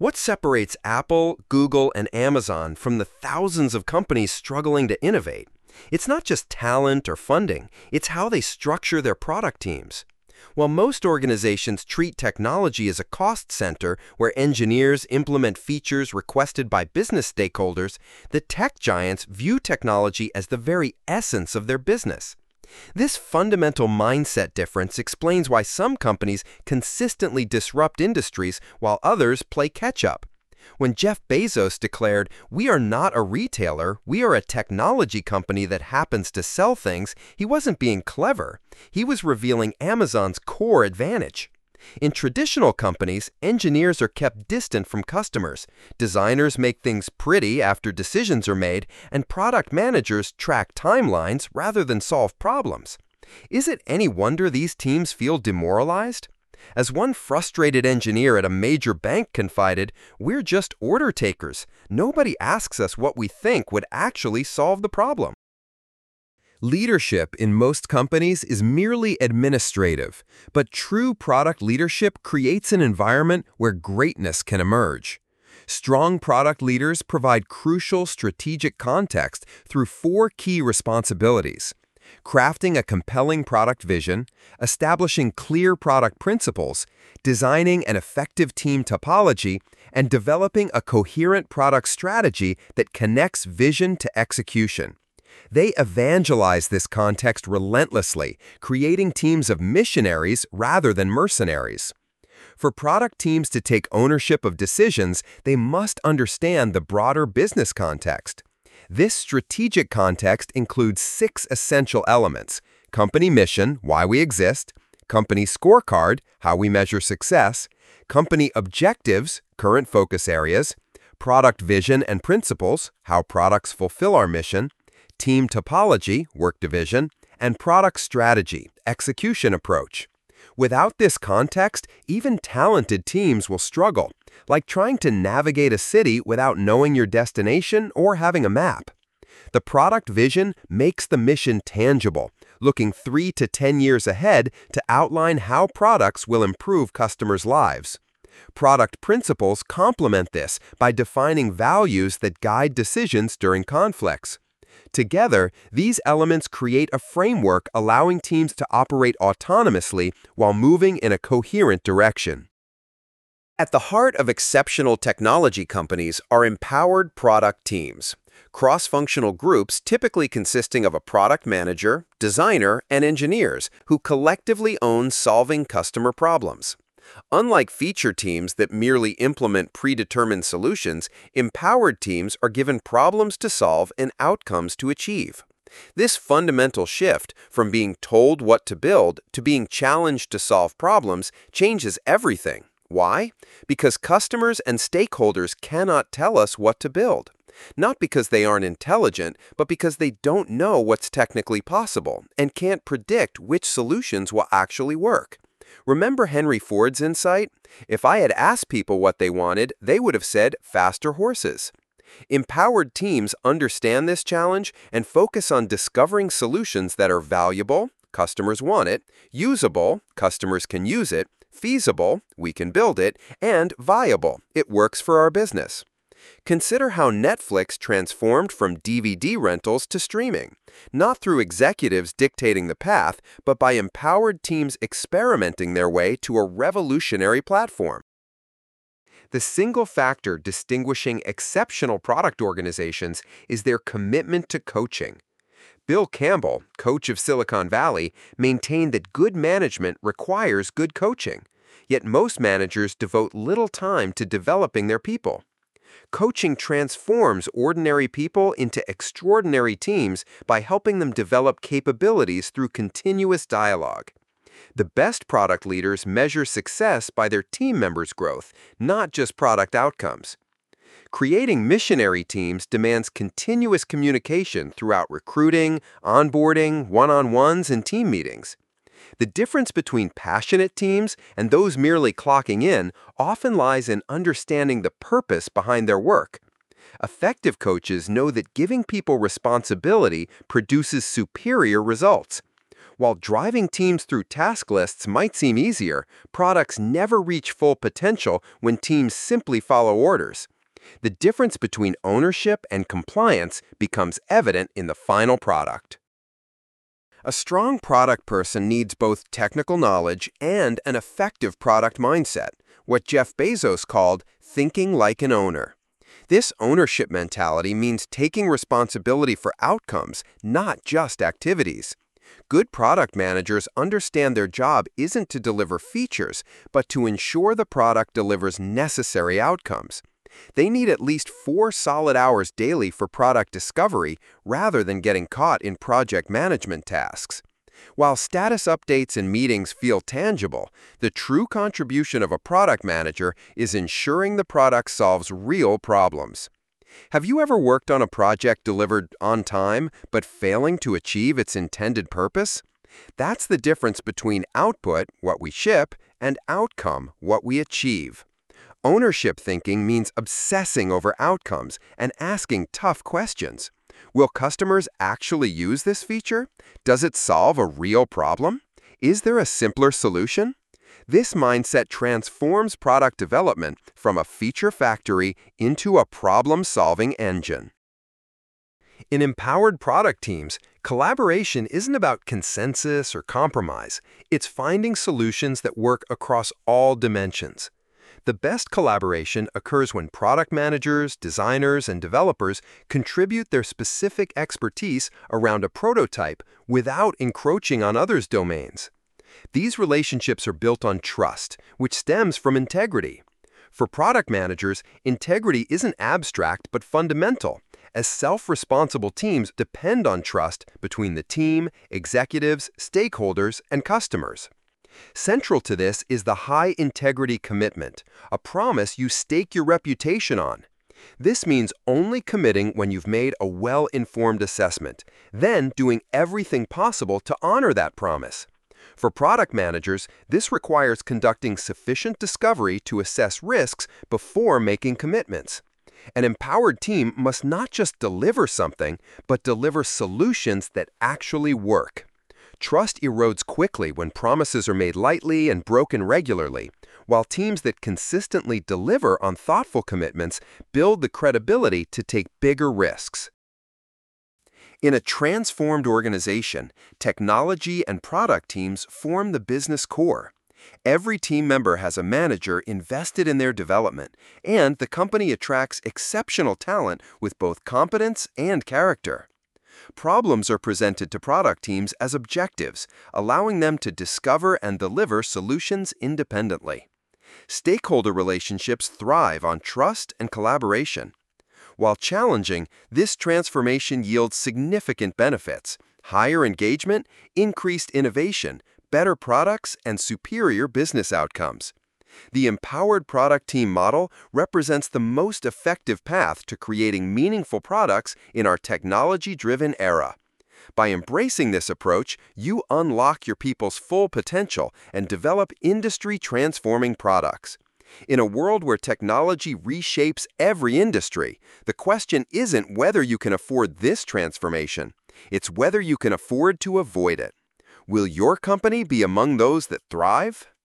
What separates Apple, Google, and Amazon from the thousands of companies struggling to innovate? It's not just talent or funding, it's how they structure their product teams. While most organizations treat technology as a cost center where engineers implement features requested by business stakeholders, the tech giants view technology as the very essence of their business. This fundamental mindset difference explains why some companies consistently disrupt industries while others play catch-up. When Jeff Bezos declared, "We are not a retailer, we are a technology company that happens to sell things," he wasn't being clever. He was revealing Amazon's core advantage. In traditional companies, engineers are kept distant from customers. Designers make things pretty after decisions are made, and product managers track timelines rather than solve problems. Is it any wonder these teams feel demoralized? As one frustrated engineer at a major bank confided, "We're just order takers. Nobody asks us what we think would actually solve the problem." Leadership in most companies is merely administrative, but true product leadership creates an environment where greatness can emerge. Strong product leaders provide crucial strategic context through four key responsibilities: crafting a compelling product vision, establishing clear product principles, designing an effective team topology, and developing a coherent product strategy that connects vision to execution. They evangelize this context relentlessly, creating teams of missionaries rather than mercenaries. For product teams to take ownership of decisions, they must understand the broader business context. This strategic context includes 6 essential elements: company mission, why we exist; company scorecard, how we measure success; company objectives, current focus areas; product vision and principles, how products fulfill our mission; team topology, work division; and product strategy, execution approach. Without this context, even talented teams will struggle, like trying to navigate a city without knowing your destination or having a map. The product vision makes the mission tangible, looking 3 to 10 years ahead to outline how products will improve customers' lives. Product principles complement this by defining values that guide decisions during conflicts. Together, these elements create a framework allowing teams to operate autonomously while moving in a coherent direction. At the heart of exceptional technology companies are empowered product teams, cross-functional groups typically consisting of a product manager, designer, and engineers who collectively own solving customer problems. Unlike feature teams that merely implement predetermined solutions, empowered teams are given problems to solve and outcomes to achieve. This fundamental shift from being told what to build to being challenged to solve problems changes everything. Why? Because customers and stakeholders cannot tell us what to build. Not because they aren't intelligent, but because they don't know what's technically possible and can't predict which solutions will actually work. Remember Henry Ford's insight? "If I had asked people what they wanted, they would have said faster horses." Empowered teams understand this challenge and focus on discovering solutions that are valuable, customers want it; usable, customers can use it; feasible, we can build it; and viable, it works for our business. Consider how Netflix transformed from DVD rentals to streaming, not through executives dictating the path, but by empowered teams experimenting their way to a revolutionary platform. The single factor distinguishing exceptional product organizations is their commitment to coaching. Bill Campbell, coach of Silicon Valley, maintained that good management requires good coaching, yet most managers devote little time to developing their people. Coaching transforms ordinary people into extraordinary teams by helping them develop capabilities through continuous dialogue. The best product leaders measure success by their team members' growth, not just product outcomes. Creating missionary teams demands continuous communication throughout recruiting, onboarding, one-on-ones, and team meetings. The difference between passionate teams and those merely clocking in often lies in understanding the purpose behind their work. Effective coaches know that giving people responsibility produces superior results. While driving teams through task lists might seem easier, products never reach full potential when teams simply follow orders. The difference between ownership and compliance becomes evident in the final product. A strong product person needs both technical knowledge and an effective product mindset, what Jeff Bezos called thinking like an owner. This ownership mentality means taking responsibility for outcomes, not just activities. Good product managers understand their job isn't to deliver features, but to ensure the product delivers necessary outcomes. They need at least 4 solid hours daily for product discovery rather than getting caught in project management tasks. While status updates and meetings feel tangible, the true contribution of a product manager is ensuring the product solves real problems. Have you ever worked on a project delivered on time but failing to achieve its intended purpose? That's the difference between output, what we ship, and outcome, what we achieve. Ownership thinking means obsessing over outcomes and asking tough questions. Will customers actually use this feature? Does it solve a real problem? Is there a simpler solution? This mindset transforms product development from a feature factory into a problem-solving engine. In empowered product teams, collaboration isn't about consensus or compromise. It's finding solutions that work across all dimensions. The best collaboration occurs when product managers, designers, and developers contribute their specific expertise around a prototype without encroaching on others' domains. These relationships are built on trust, which stems from integrity. For product managers, integrity isn't abstract but fundamental, as self-responsible teams depend on trust between the team, executives, stakeholders, and customers. Central to this is the high-integrity commitment, a promise you stake your reputation on. This means only committing when you've made a well-informed assessment, then doing everything possible to honor that promise. For product managers, this requires conducting sufficient discovery to assess risks before making commitments. An empowered team must not just deliver something, but deliver solutions that actually work. Trust erodes quickly when promises are made lightly and broken regularly, while teams that consistently deliver on thoughtful commitments build the credibility to take bigger risks. In a transformed organization, technology and product teams form the business core. Every team member has a manager invested in their development, and the company attracts exceptional talent with both competence and character. Problems are presented to product teams as objectives, allowing them to discover and deliver solutions independently. Stakeholder relationships thrive on trust and collaboration. While challenging, this transformation yields significant benefits: higher engagement, increased innovation, better products, and superior business outcomes. The empowered product team model represents the most effective path to creating meaningful products in our technology-driven era. By embracing this approach, you unlock your people's full potential and develop industry-transforming products. In a world where technology reshapes every industry, the question isn't whether you can afford this transformation, it's whether you can afford to avoid it. Will your company be among those that thrive?